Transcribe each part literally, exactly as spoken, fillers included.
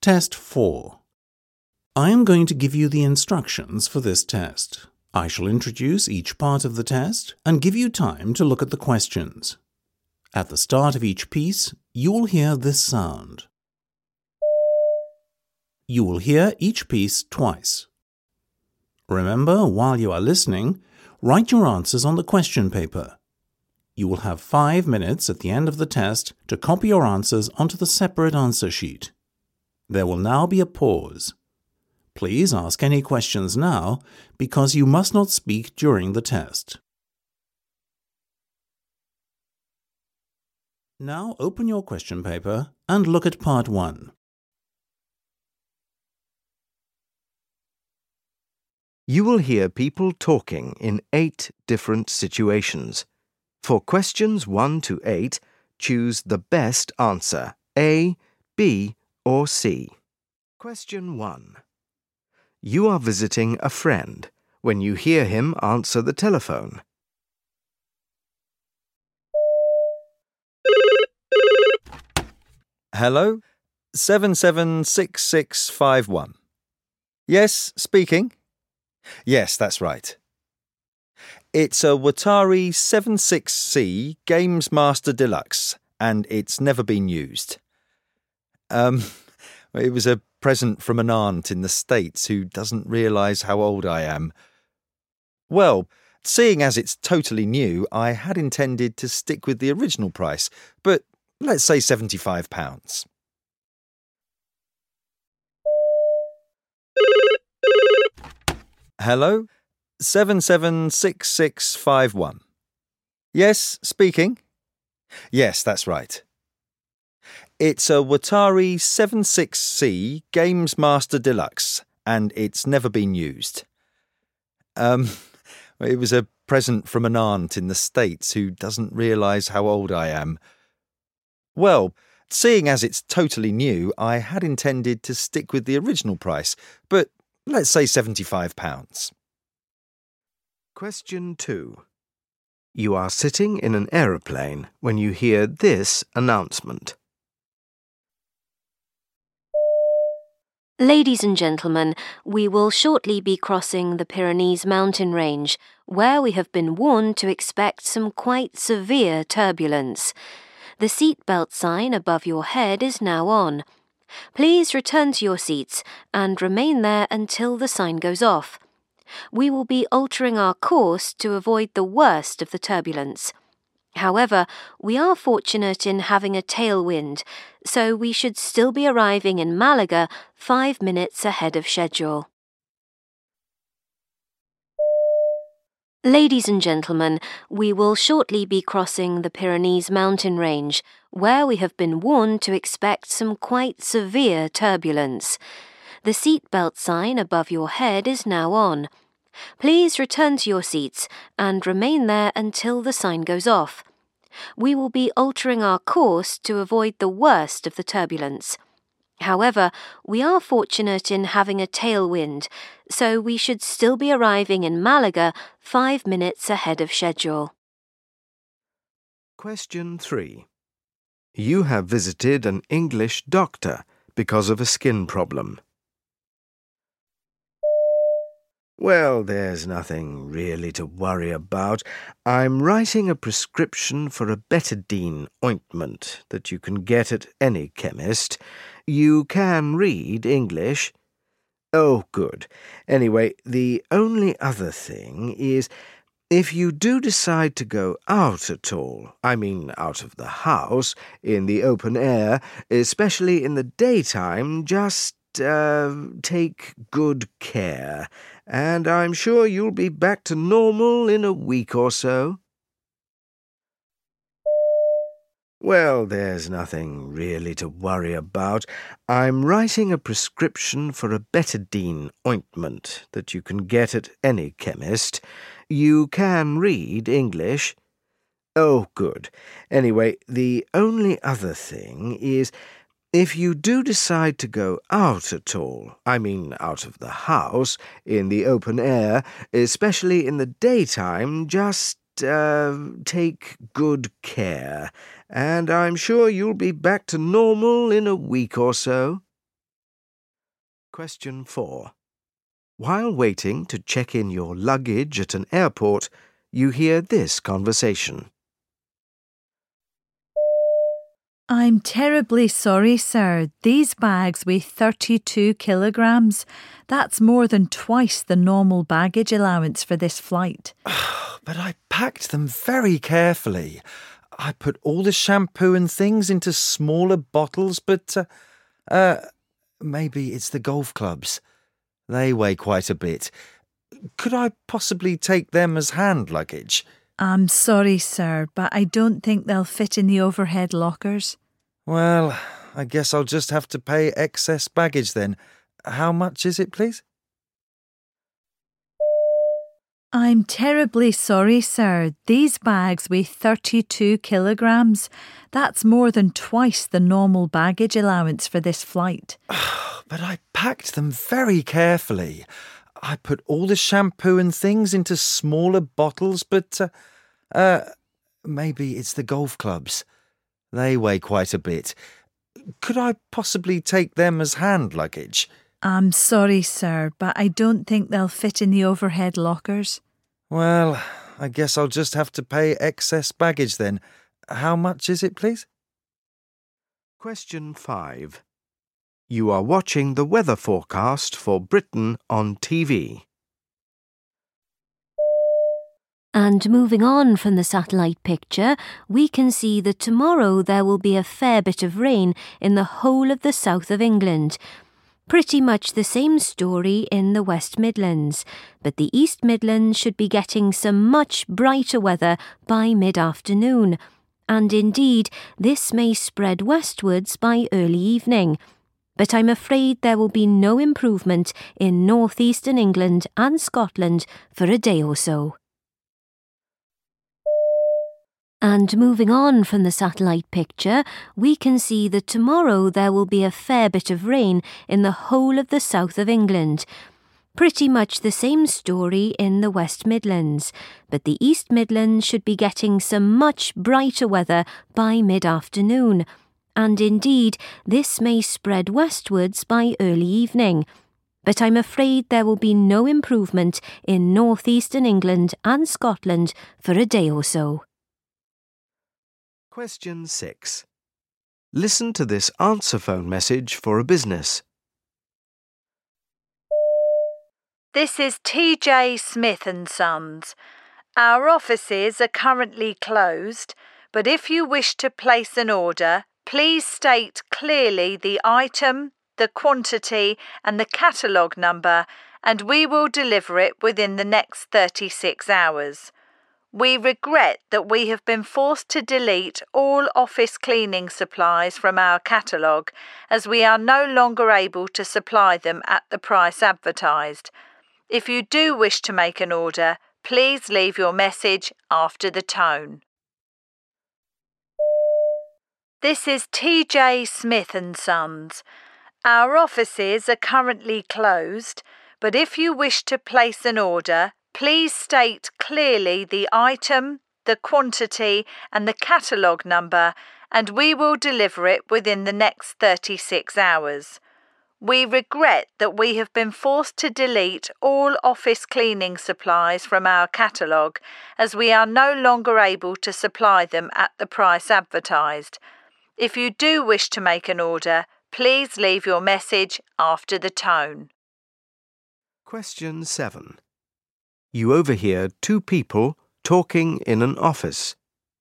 Test four. I am going to give you the instructions for this test. I shall introduce each part of the test and give you time to look at the questions. At the start of each piece, you will hear this sound. You will hear each piece twice. Remember, while you are listening, write your answers on the question paper. You will have five minutes at the end of the test to copy your answers onto the separate answer sheet. There will now be a pause. Please ask any questions now because you must not speak during the test. Now open your question paper and look at part one. You will hear people talking in eight different situations. For questions one to eight, choose the best answer, A, B, or C. Question one. You are visiting a friend. When you hear him, answer the telephone. Hello, seven seven six six five one. Yes, speaking. Yes, that's right. It's a Watari seventy-six C Games Master Deluxe, and it's never been used. Um, it was a present from an aunt in the States who doesn't realise how old I am. Well, seeing as it's totally new, I had intended to stick with the original price, but let's say seventy-five pounds. Hello, seven seven six six five one. Yes, speaking. Yes, that's right. It's a Watari seventy-six C Games Master Deluxe, and it's never been used. Um, it was a present from an aunt in the States who doesn't realise how old I am. Well, seeing as it's totally new, I had intended to stick with the original price, but let's say seventy-five pounds. Question two. You are sitting in an aeroplane when you hear this announcement. Ladies and gentlemen, we will shortly be crossing the Pyrenees mountain range, where we have been warned to expect some quite severe turbulence. The seatbelt sign above your head is now on. Please return to your seats and remain there until the sign goes off. We will be altering our course to avoid the worst of the turbulence. However, we are fortunate in having a tailwind, so we should still be arriving in Malaga five minutes ahead of schedule. Ladies and gentlemen, we will shortly be crossing the Pyrenees mountain range, where we have been warned to expect some quite severe turbulence. The seatbelt sign above your head is now on. Please return to your seats and remain there until the sign goes off. We will be altering our course to avoid the worst of the turbulence. However, we are fortunate in having a tailwind, so we should still be arriving in Malaga five minutes ahead of schedule. Question three. You have visited an English doctor because of a skin problem. Well, there's nothing really to worry about. I'm writing a prescription for a betadine ointment that you can get at any chemist. You can read English. Oh, good. Anyway, the only other thing is, if you do decide to go out at all, I mean out of the house, in the open air, especially in the daytime, just uh, take good care. And I'm sure you'll be back to normal in a week or so. Well, there's nothing really to worry about. I'm writing a prescription for a betadine ointment that you can get at any chemist. You can read English. Oh, good. Anyway, the only other thing is, if you do decide to go out at all, I mean out of the house, in the open air, especially in the daytime, just uh, take good care. And I'm sure you'll be back to normal in a week or so. Question four. While waiting to check in your luggage at an airport, you hear this conversation. I'm terribly sorry, sir. These bags weigh thirty-two kilograms. That's more than twice the normal baggage allowance for this flight. But I packed them very carefully. I put all the shampoo and things into smaller bottles, but, uh, uh, maybe it's the golf clubs. They weigh quite a bit. Could I possibly take them as hand luggage? I'm sorry, sir, but I don't think they'll fit in the overhead lockers. Well, I guess I'll just have to pay excess baggage then. How much is it, please? I'm terribly sorry, sir. These bags weigh thirty-two kilograms. That's more than twice the normal baggage allowance for this flight. But I packed them very carefully. I put all the shampoo and things into smaller bottles, but, uh, uh, maybe it's the golf clubs. They weigh quite a bit. Could I possibly take them as hand luggage? I'm sorry, sir, but I don't think they'll fit in the overhead lockers. Well, I guess I'll just have to pay excess baggage then. How much is it, please? Question five. You are watching the weather forecast for Britain on T V. And moving on from the satellite picture, we can see that tomorrow there will be a fair bit of rain in the whole of the south of England. Pretty much the same story in the West Midlands, but the East Midlands should be getting some much brighter weather by mid-afternoon. And indeed, this may spread westwards by early evening. But I'm afraid there will be no improvement in northeastern England and Scotland for a day or so. And moving on from the satellite picture, we can see that tomorrow there will be a fair bit of rain in the whole of the south of England. Pretty much the same story in the West Midlands, but the East Midlands should be getting some much brighter weather by mid-afternoon. And indeed, this may spread westwards by early evening. But I'm afraid there will be no improvement in northeastern England and Scotland for a day or so. Question six. Listen to this answer phone message for a business. This is T J Smith and Sons. Our offices are currently closed, but if you wish to place an order, please state clearly the item, the quantity and the catalogue number, and we will deliver it within the next thirty-six hours. We regret that we have been forced to delete all office cleaning supplies from our catalogue, as we are no longer able to supply them at the price advertised. If you do wish to make an order, please leave your message after the tone. This is T J Smith and Sons. Our offices are currently closed, but if you wish to place an order, please state clearly the item, the quantity and the catalogue number, and we will deliver it within the next thirty-six hours. We regret that we have been forced to delete all office cleaning supplies from our catalogue, as we are no longer able to supply them at the price advertised. If you do wish to make an order, please leave your message after the tone. Question seven. You overhear two people talking in an office.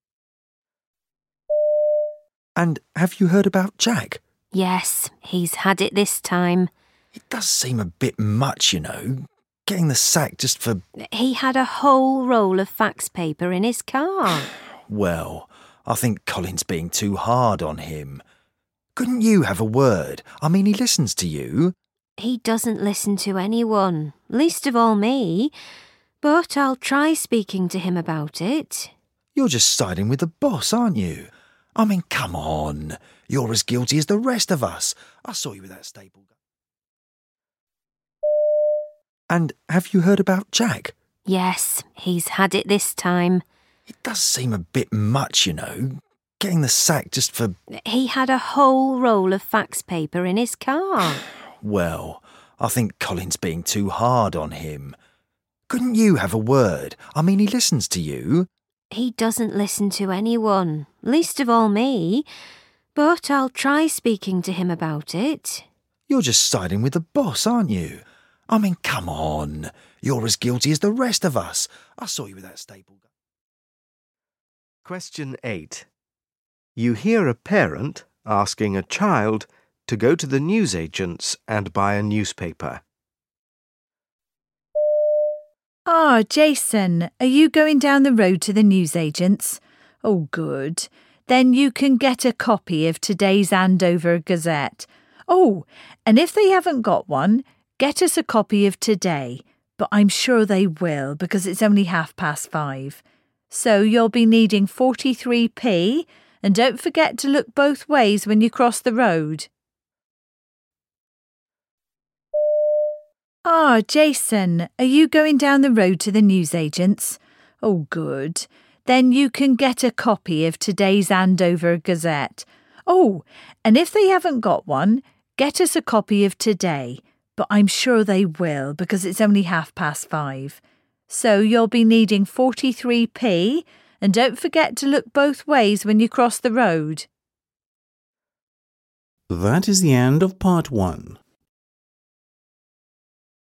And have you heard about Jack? Yes, he's had it this time. It does seem a bit much, you know, getting the sack just for... He had a whole roll of fax paper in his car. Well, I think Colin's being too hard on him. Couldn't you have a word? I mean, he listens to you. He doesn't listen to anyone, least of all me. But I'll try speaking to him about it. You're just siding with the boss, aren't you? I mean, come on. You're as guilty as the rest of us. I saw you with that staple gun. And have you heard about Jack? Yes, he's had it this time. It does seem a bit much, you know, getting the sack just for... He had a whole roll of fax paper in his car. Well, I think Colin's being too hard on him. Couldn't you have a word? I mean, he listens to you. He doesn't listen to anyone, least of all me. But I'll try speaking to him about it. You're just siding with the boss, aren't you? I mean, come on. You're as guilty as the rest of us. I saw you with that staple gun. Question eight. You hear a parent asking a child to go to the newsagent's and buy a newspaper. Ah, Jason, are you going down the road to the newsagent's? Oh, good. Then you can get a copy of today's Andover Gazette. Oh, and if they haven't got one, get us a copy of today. But I'm sure they will because it's only half past five. So you'll be needing forty-three p, and don't forget to look both ways when you cross the road. Ah, Jason, are you going down the road to the newsagent's? Oh, good. Then you can get a copy of today's Andover Gazette. Oh, and if they haven't got one, get us a copy of today. But I'm sure they will because it's only half past five. So you'll be needing forty-three p, and don't forget to look both ways when you cross the road. That is the end of part one.